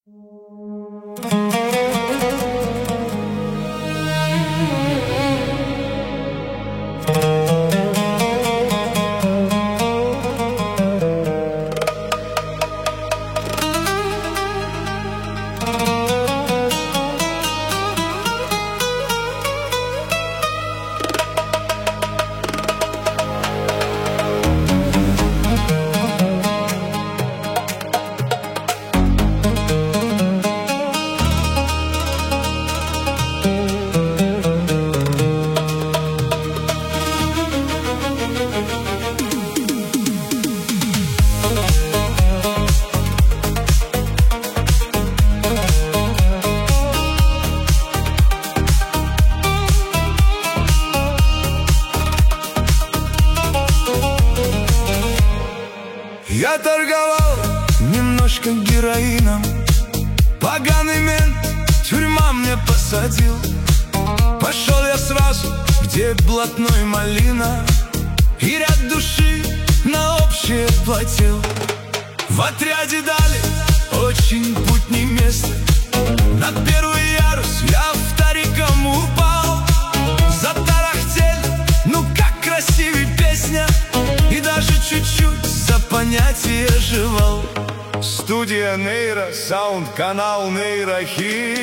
Я торговал немножко героином, поганый мент тюрьма мне посадил. Пошел я сразу, где блатной малина, и ряд души на общее платил. В отряде дали очень путь не место, на первый ярус я вториком упал. Затарахтели, ну как красивей песня, и даже чуть-чуть за понятие жевал. Студия Нейро, саунд, канал Нейрохит.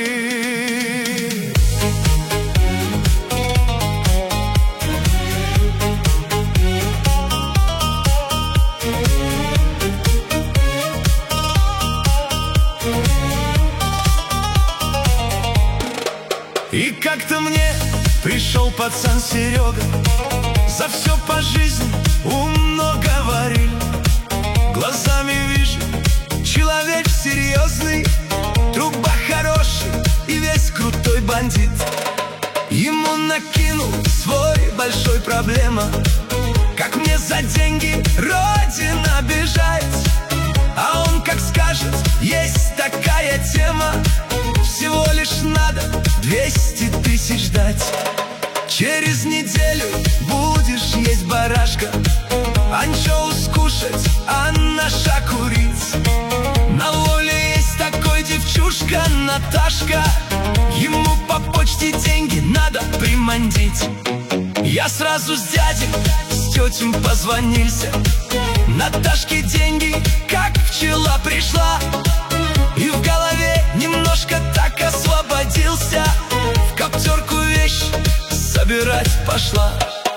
И как-то мне пришел пацан Серега, за все по жизни умно говорил. Глазами вижу, человек серьезный, труба хороший и весь крутой бандит. Ему накинул свой большой проблема, как мне за деньги родина бежать. А он как скажет, есть такая тема, всего лишь надо 200 тысяч дать. Через неделю будешь есть барашка, анчоус кушать, а наша куриц. На воле есть такой девчушка Наташка, ему по почте деньги надо примандить. Я сразу с дядей, с тетем позвонился, Наташке деньги, как пчела пришла. И в голове немножко так освободился, в коптерку вещь собирать пошла.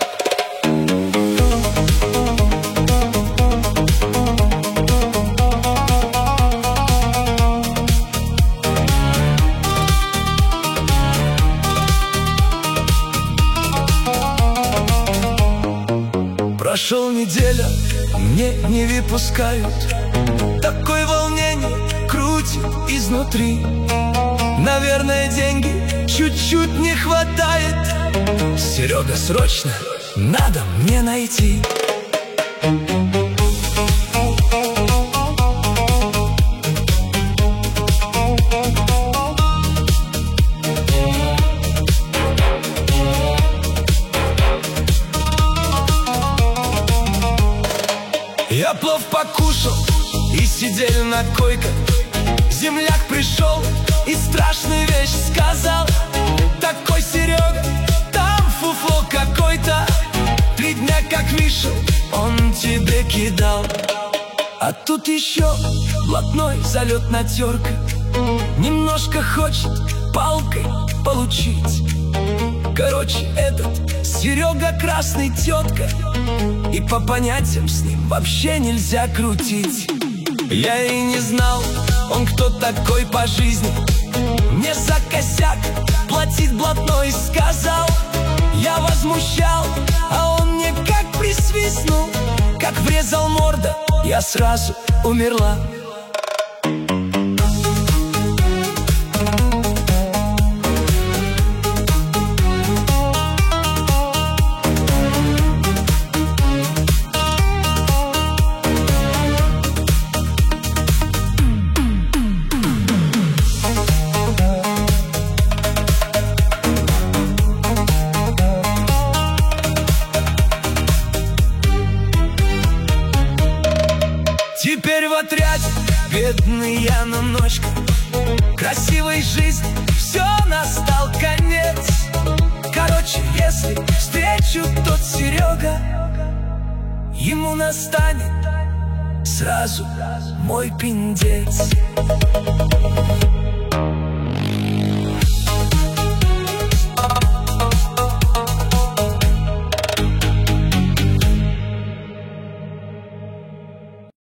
Прошел неделя, мне не выпускают, такое волнение крутит изнутри. Наверное, деньги чуть-чуть не хватает, Серега, срочно надо мне найти. Я плов покушал и сидели на койках. Земляк пришел и страшную вещь сказал: такой Серега, там фуфло какой-то, 3 дня как вышел, он тебе кидал. А тут еще блатной залетная терка, немножко хочет палкой получить. Короче, этот Серега красный тетка, и по понятиям с ним вообще нельзя крутить. Я и не знал, он кто такой по жизни, мне за косяк платить блатной сказал. Я возмущал, а он мне как присвистнул, как врезал морда, я сразу умерла. Теперь в отряде бедный я на ночках, если встречу тот Серега, ему настанет сразу мой пиндец.